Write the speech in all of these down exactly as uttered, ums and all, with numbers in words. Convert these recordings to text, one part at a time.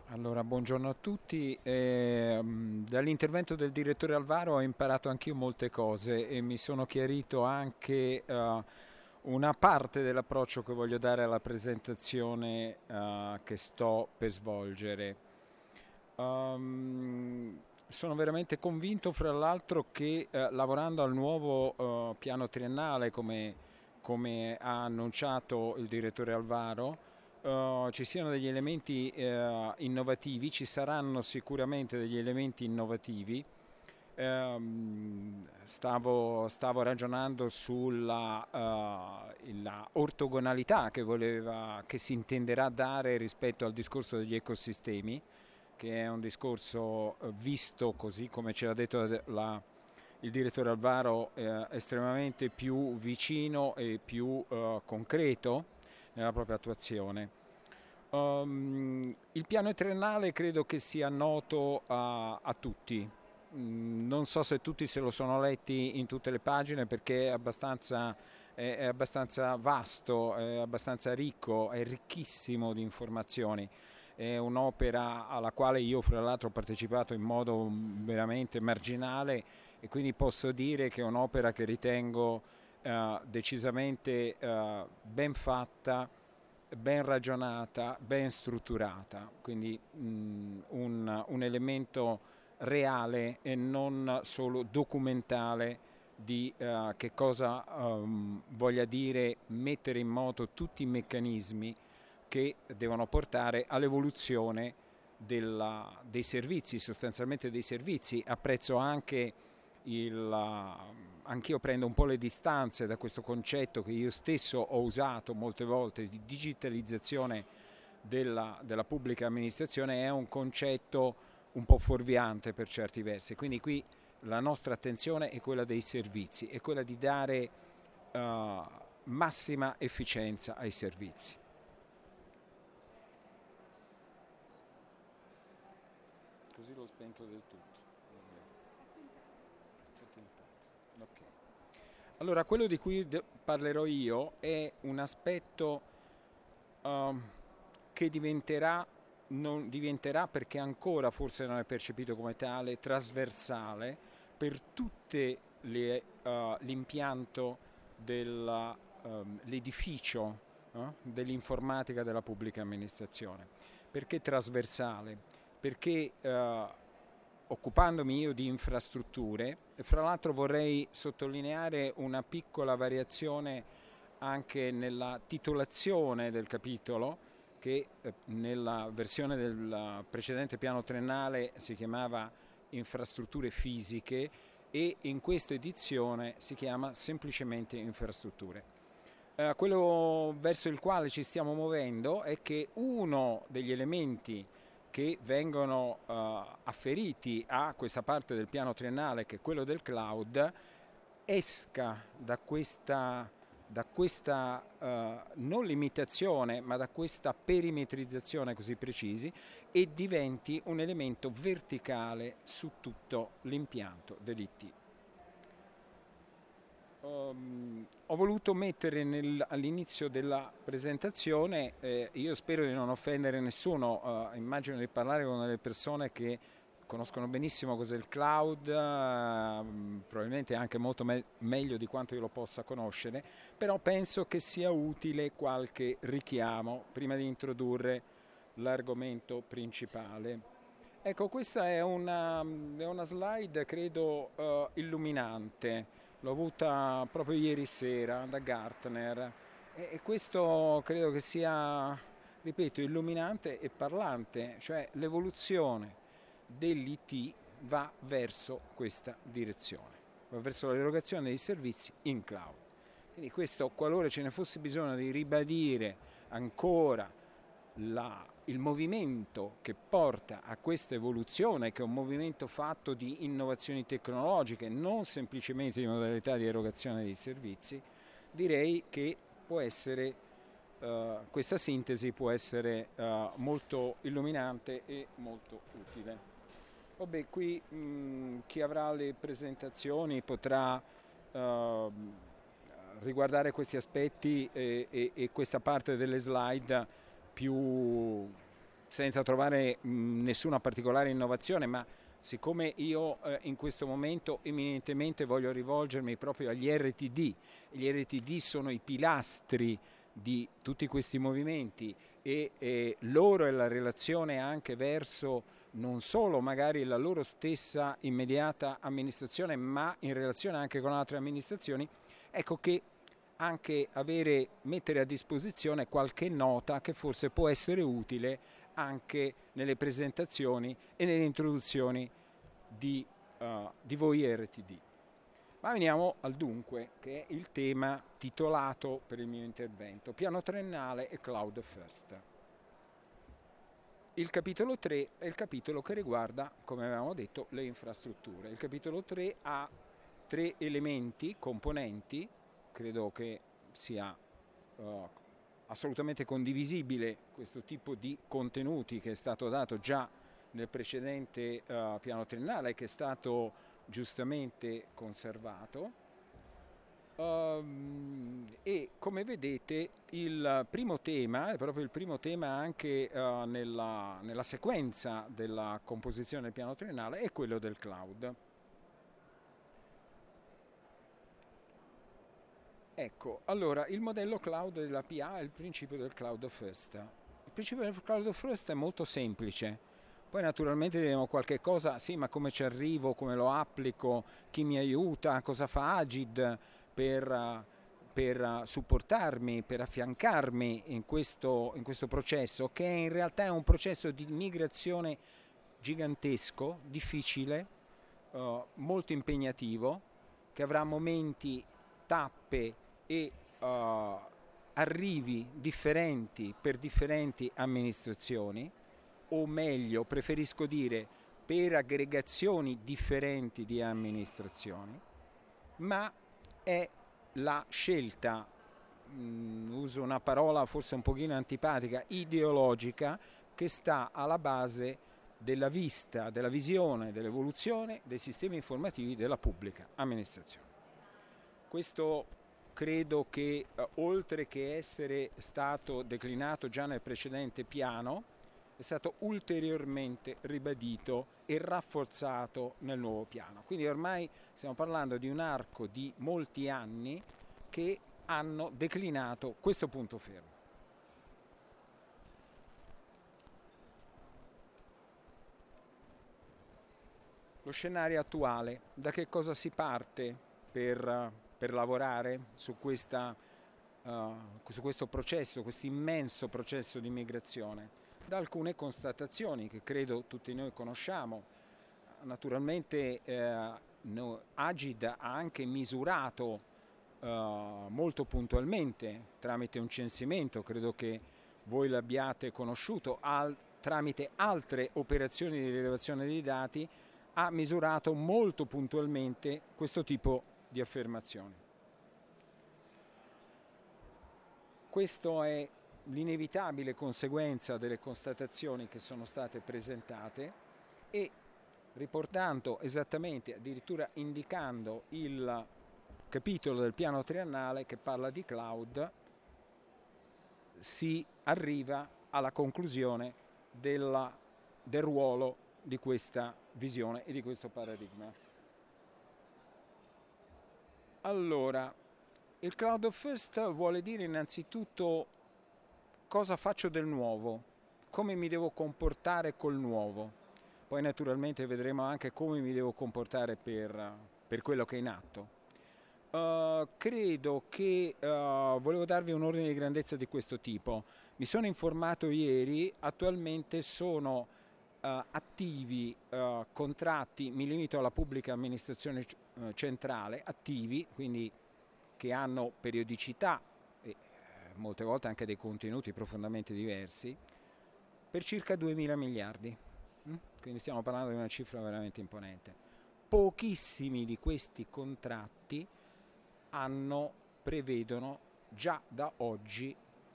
Allora, buongiorno a tutti. Eh, mh, dall'intervento del direttore Alvaro ho imparato anch'io molte cose e mi sono chiarito anche eh, una parte dell'approccio che voglio dare alla presentazione eh, che sto per svolgere. Um, sono veramente convinto, fra l'altro, che eh, lavorando al nuovo eh, piano triennale, come, come ha annunciato il direttore Alvaro, Uh, ci siano degli elementi uh, innovativi, ci saranno sicuramente degli elementi innovativi. Um, stavo, stavo ragionando sulla uh, la ortogonalità che, voleva, che si intenderà dare rispetto al discorso degli ecosistemi, che è un discorso uh, visto così come ce l'ha detto la, il direttore Alvaro, eh, estremamente più vicino e più uh, concreto nella propria attuazione. Um, il piano triennale credo che sia noto a, a tutti. Mm, non so se tutti se lo sono letti in tutte le pagine perché è abbastanza, è, è abbastanza vasto, è abbastanza ricco, è ricchissimo di informazioni. È un'opera alla quale io, fra l'altro, ho partecipato in modo veramente marginale e quindi posso dire che è un'opera che ritengo eh, decisamente eh, ben fatta, ben ragionata, ben strutturata, quindi mh, un, un elemento reale e non solo documentale di uh, che cosa um, voglia dire mettere in moto tutti i meccanismi che devono portare all'evoluzione della, dei servizi, sostanzialmente dei servizi. Apprezzo anche il, anch'io prendo un po' le distanze da questo concetto che io stesso ho usato molte volte di digitalizzazione della, della pubblica amministrazione. È un concetto un po' fuorviante per certi versi, quindi qui la nostra attenzione è quella dei servizi, è quella di dare uh, massima efficienza ai servizi. Così l'ho spento del tutto. Okay. Allora, quello di cui parlerò io è un aspetto um, che diventerà, non diventerà perché ancora forse non è percepito come tale, trasversale per tutte le, uh, l'impianto dell'edificio uh, uh, dell'informatica della pubblica amministrazione. Perché trasversale? Perché uh, occupandomi io di infrastrutture, e fra l'altro vorrei sottolineare una piccola variazione anche nella titolazione del capitolo, che eh, nella versione del precedente piano triennale si chiamava infrastrutture fisiche e in questa edizione si chiama semplicemente infrastrutture. Eh, quello verso il quale ci stiamo muovendo è che uno degli elementi che vengono uh, afferiti a questa parte del piano triennale, che è quello del cloud, esca da questa, da questa uh, non limitazione, ma da questa perimetrizzazione così precisi e diventi un elemento verticale su tutto l'impianto dell'I T. Um, ho voluto mettere nel, all'inizio della presentazione, eh, io spero di non offendere nessuno, uh, immagino di parlare con delle persone che conoscono benissimo cos'è il cloud, uh, probabilmente anche molto me- meglio di quanto io lo possa conoscere, però penso che sia utile qualche richiamo prima di introdurre l'argomento principale. Ecco, questa è una, è una slide credo uh, illuminante. L'ho avuta proprio ieri sera da Gartner e, e questo credo che sia, ripeto, illuminante e parlante, cioè l'evoluzione dell'I T va verso questa direzione, va verso l'erogazione dei servizi in cloud. Quindi questo, qualora ce ne fosse bisogno di ribadire ancora la, il movimento che porta a questa evoluzione, che è un movimento fatto di innovazioni tecnologiche, non semplicemente di modalità di erogazione dei servizi, direi che può essere, uh, questa sintesi può essere uh, molto illuminante e molto utile. Vabbè, qui mh, chi avrà le presentazioni potrà uh, riguardare questi aspetti e, e, e questa parte delle slide più, senza trovare mh, nessuna particolare innovazione, ma siccome io eh, in questo momento eminentemente voglio rivolgermi proprio agli R T D, gli R T D sono i pilastri di tutti questi movimenti e, e loro è la relazione anche verso non solo magari la loro stessa immediata amministrazione, ma in relazione anche con altre amministrazioni, ecco che anche avere, mettere a disposizione qualche nota che forse può essere utile anche nelle presentazioni e nelle introduzioni di, uh, di voi R T D. Ma veniamo al dunque, che è il tema titolato per il mio intervento, piano triennale e Cloud First. Il capitolo tre è il capitolo che riguarda, come avevamo detto, le infrastrutture. Il capitolo tre ha tre elementi, componenti, credo che sia uh, assolutamente condivisibile questo tipo di contenuti che è stato dato già nel precedente uh, piano triennale, che è stato giustamente conservato. Um, e come vedete il primo tema, è proprio il primo tema anche uh, nella, nella sequenza della composizione del piano triennale, è quello del cloud. Ecco, allora il modello cloud della P A è il principio del cloud first. Il principio del cloud first è molto semplice. Poi naturalmente diremo qualche cosa, sì, ma come ci arrivo, come lo applico, chi mi aiuta, cosa fa Agid per, per supportarmi, per affiancarmi in questo, in questo processo, che in realtà è un processo di migrazione gigantesco, difficile, uh, molto impegnativo, che avrà momenti, tappe e uh, arrivi differenti per differenti amministrazioni, o meglio, preferisco dire, per aggregazioni differenti di amministrazioni, ma è la scelta, mh, uso una parola forse un pochino antipatica, ideologica, che sta alla base della vista, della visione, dell'evoluzione dei sistemi informativi della pubblica amministrazione. Questo credo che, eh, oltre che essere stato declinato già nel precedente piano, è stato ulteriormente ribadito e rafforzato nel nuovo piano. Quindi ormai stiamo parlando di un arco di molti anni che hanno declinato questo punto fermo. Lo scenario attuale, da che cosa si parte per, per lavorare su, questa, uh, su questo processo, questo immenso processo di migrazione? Da alcune constatazioni che credo tutti noi conosciamo. Naturalmente eh, no, Agid ha anche misurato eh, molto puntualmente tramite un censimento, credo che voi l'abbiate conosciuto, al, tramite altre operazioni di rilevazione dei dati, ha misurato molto puntualmente questo tipo di affermazioni. Questo è l'inevitabile conseguenza delle constatazioni che sono state presentate e riportando esattamente, addirittura indicando il capitolo del piano triennale che parla di cloud, si arriva alla conclusione della, del ruolo di questa visione e di questo paradigma. Allora, il cloud first vuole dire innanzitutto cosa faccio del nuovo, come mi devo comportare col nuovo. Poi naturalmente vedremo anche come mi devo comportare per, per quello che è in atto. Uh, credo che uh, volevo darvi un ordine di grandezza di questo tipo. Mi sono informato ieri, attualmente sono uh, attivi uh, contratti, mi limito alla pubblica amministrazione uh, centrale, attivi, quindi che hanno periodicità e molte volte anche dei contenuti profondamente diversi, per circa duemila miliardi. Quindi stiamo parlando di una cifra veramente imponente. Pochissimi di questi contratti hanno, prevedono già da oggi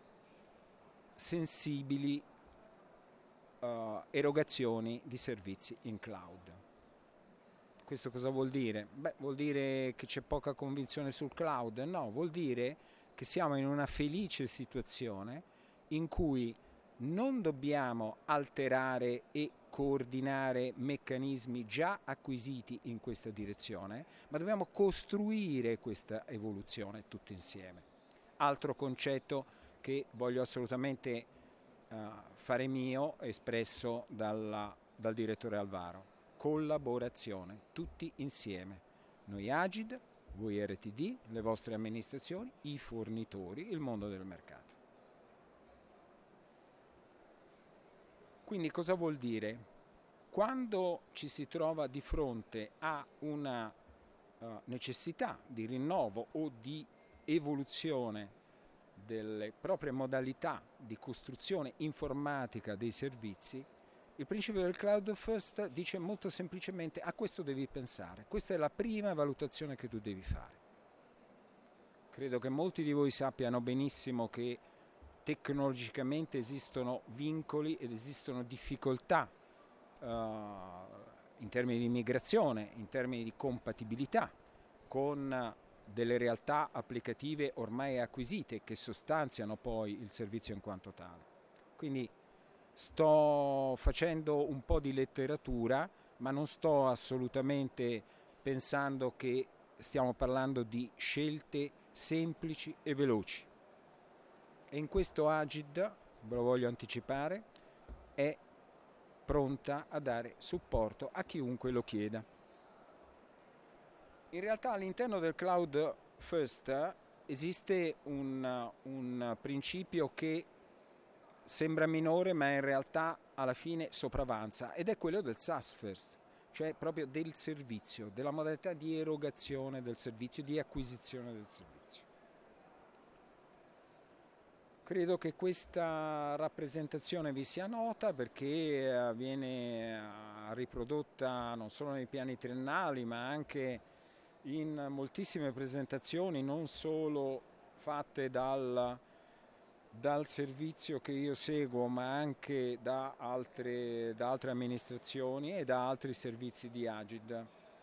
sensibili uh, erogazioni di servizi in cloud. Questo cosa vuol dire? Beh, vuol dire che c'è poca convinzione sul cloud? No, vuol dire che siamo in una felice situazione in cui non dobbiamo alterare e coordinare meccanismi già acquisiti in questa direzione, ma dobbiamo costruire questa evoluzione tutti insieme. Altro concetto che voglio assolutamente uh, fare mio, espresso dalla, dal direttore Alvaro: collaborazione, tutti insieme. Noi Agid, voi R T D, le vostre amministrazioni, i fornitori, il mondo del mercato. Quindi cosa vuol dire? Quando ci si trova di fronte a una uh, necessità di rinnovo o di evoluzione delle proprie modalità di costruzione informatica dei servizi, il principio del Cloud First dice molto semplicemente: a questo devi pensare, questa è la prima valutazione che tu devi fare. Credo che molti di voi sappiano benissimo che tecnologicamente esistono vincoli ed esistono difficoltà uh, in termini di migrazione, in termini di compatibilità con delle realtà applicative ormai acquisite che sostanziano poi il servizio in quanto tale. Quindi sto facendo un po' di letteratura, ma non sto assolutamente pensando che stiamo parlando di scelte semplici e veloci. E in questo Agid, ve lo voglio anticipare, è pronta a dare supporto a chiunque lo chieda. In realtà all'interno del Cloud First esiste un, un principio che sembra minore, ma in realtà alla fine sopravanza, ed è quello del SaaS First, cioè proprio del servizio, della modalità di erogazione del servizio, di acquisizione del servizio. Credo che questa rappresentazione vi sia nota, perché viene riprodotta non solo nei piani triennali, ma anche in moltissime presentazioni, non solo fatte dal, dal servizio che io seguo, ma anche da altre, da altre amministrazioni e da altri servizi di Agid.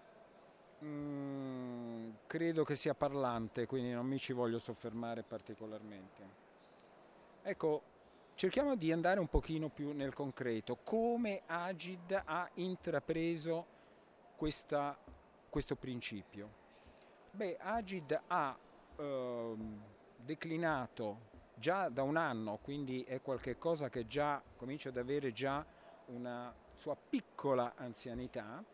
Mm, credo che sia parlante, quindi non mi ci voglio soffermare particolarmente. Ecco, cerchiamo di andare un pochino più nel concreto. Come Agid ha intrapreso questa, questo principio? Beh, Agid ha eh, declinato già da un anno, quindi è qualcosa che già comincia ad avere già una sua piccola anzianità,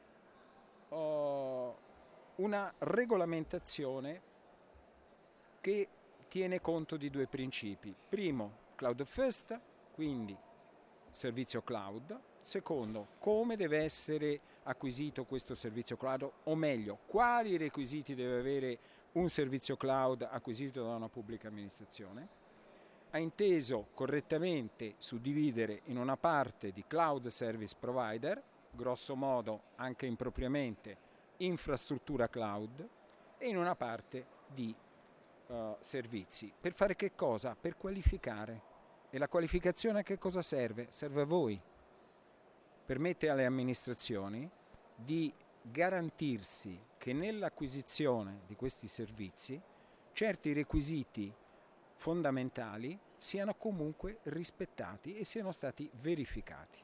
oh, una regolamentazione che tiene conto di due principi. Primo, Cloud First, quindi servizio cloud. Secondo, come deve essere acquisito questo servizio cloud, o meglio, quali requisiti deve avere un servizio cloud acquisito da una pubblica amministrazione. Ha inteso correttamente suddividere in una parte di Cloud Service Provider, grosso modo anche impropriamente infrastruttura cloud, e in una parte di Uh, servizi. Per fare che cosa? Per qualificare. E la qualificazione a che cosa serve? Serve a voi. Permette alle amministrazioni di garantirsi che nell'acquisizione di questi servizi certi requisiti fondamentali siano comunque rispettati e siano stati verificati.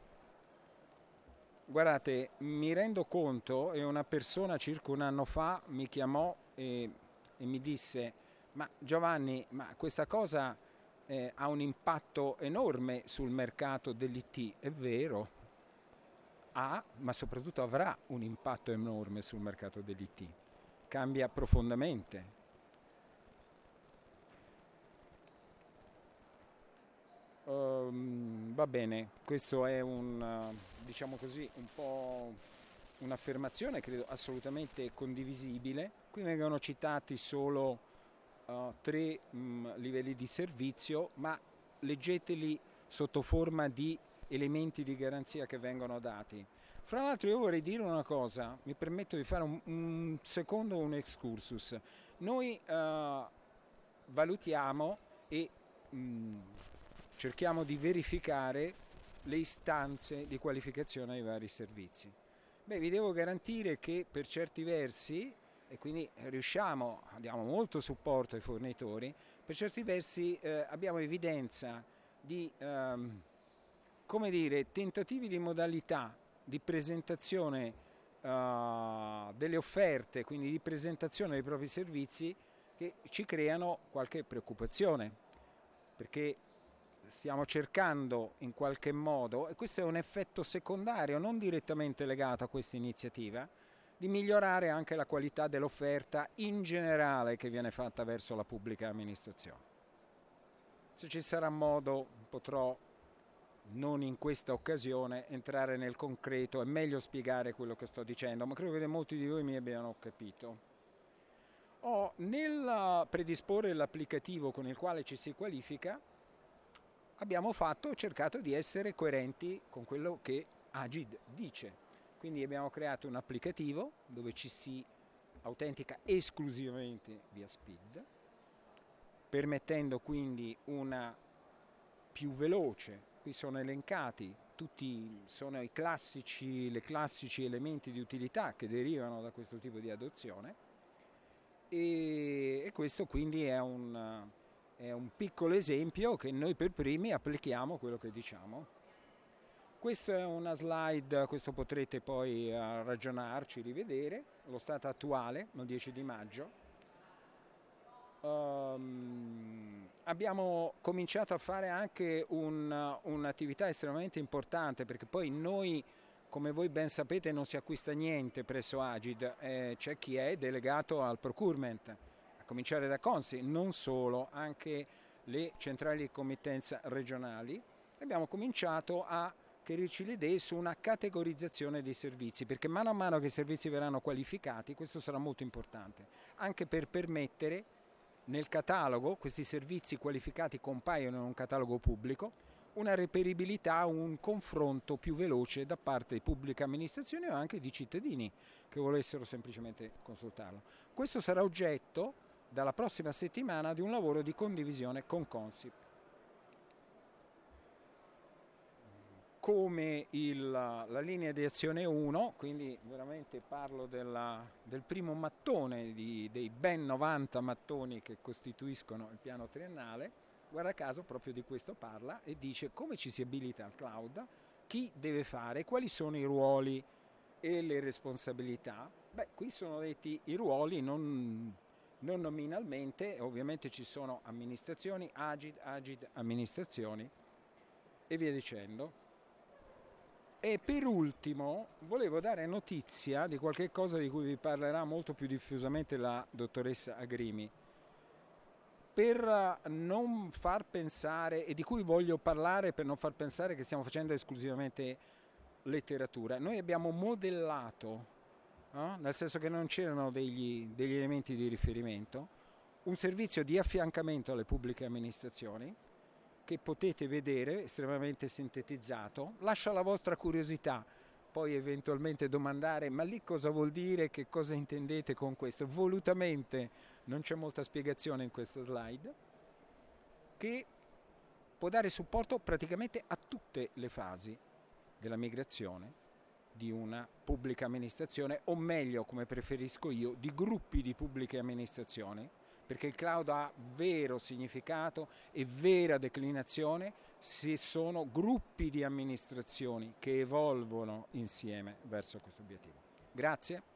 Guardate, mi rendo conto, e una persona circa un anno fa mi chiamò e e mi disse: ma Giovanni, ma questa cosa eh, ha un impatto enorme sul mercato dell'I T. È vero, ha, ma soprattutto avrà un impatto enorme sul mercato dell'I T. Cambia profondamente. Um, va bene, questo è un, diciamo così, un po' un'affermazione credo assolutamente condivisibile. Qui vengono citati solo uh, tre mh, livelli di servizio, ma leggeteli sotto forma di elementi di garanzia che vengono dati. Fra l'altro io vorrei dire una cosa, mi permetto di fare un, un secondo un excursus. Noi uh, valutiamo e mh, cerchiamo di verificare le istanze di qualificazione ai vari servizi. Beh, vi devo garantire che per certi versi, e quindi riusciamo, diamo molto supporto ai fornitori, per certi versi eh, abbiamo evidenza di ehm, come dire, tentativi di modalità di presentazione uh, delle offerte, quindi di presentazione dei propri servizi, che ci creano qualche preoccupazione, perché stiamo cercando in qualche modo, e questo è un effetto secondario non direttamente legato a questa iniziativa, di migliorare anche la qualità dell'offerta in generale che viene fatta verso la pubblica amministrazione. Se ci sarà modo potrò, non in questa occasione, entrare nel concreto e meglio spiegare quello che sto dicendo, ma credo che molti di voi mi abbiano capito. Oh, nel predisporre l'applicativo con il quale ci si qualifica, abbiamo fatto, cercato di essere coerenti con quello che Agid dice. Quindi abbiamo creato un applicativo dove ci si autentica esclusivamente via S P I D, permettendo quindi una più veloce. Qui sono elencati tutti, sono i classici, le classici elementi di utilità che derivano da questo tipo di adozione, e, e questo quindi è un, è un piccolo esempio che noi per primi applichiamo quello che diciamo. Questa è una slide, questo potrete poi uh, ragionarci, rivedere, lo stato attuale, il dieci di maggio. Um, abbiamo cominciato a fare anche un, un'attività estremamente importante, perché poi noi, come voi ben sapete, non si acquista niente presso Agid, eh, c'è chi è delegato al procurement, a cominciare da Consip, non solo, anche le centrali di committenza regionali. Abbiamo cominciato a chiarirci le idee su una categorizzazione dei servizi, perché mano a mano che i servizi verranno qualificati, questo sarà molto importante, anche per permettere nel catalogo, questi servizi qualificati compaiono in un catalogo pubblico, una reperibilità, un confronto più veloce da parte di pubbliche amministrazioni o anche di cittadini che volessero semplicemente consultarlo. Questo sarà oggetto dalla prossima settimana di un lavoro di condivisione con Consip. Come il, la linea di azione uno, quindi veramente parlo della, del primo mattone di, dei ben novanta mattoni che costituiscono il piano triennale, guarda caso proprio di questo parla e dice come ci si abilita al cloud, chi deve fare, quali sono i ruoli e le responsabilità. Beh, qui sono detti i ruoli non, non nominalmente, ovviamente ci sono amministrazioni, Agid, Agid, amministrazioni e via dicendo. E per ultimo volevo dare notizia di qualche cosa di cui vi parlerà molto più diffusamente la dottoressa Agrimi, per non far pensare, e di cui voglio parlare per non far pensare che stiamo facendo esclusivamente letteratura. Noi abbiamo modellato, eh, nel senso che non c'erano degli, degli elementi di riferimento, un servizio di affiancamento alle pubbliche amministrazioni che potete vedere, estremamente sintetizzato. Lascia la vostra curiosità, poi eventualmente domandare ma lì cosa vuol dire, che cosa intendete con questo. Volutamente non c'è molta spiegazione in questa slide, che può dare supporto praticamente a tutte le fasi della migrazione di una pubblica amministrazione, o meglio, come preferisco io, di gruppi di pubbliche amministrazioni, perché il cloud ha vero significato e vera declinazione se sono gruppi di amministrazioni che evolvono insieme verso questo obiettivo. Grazie.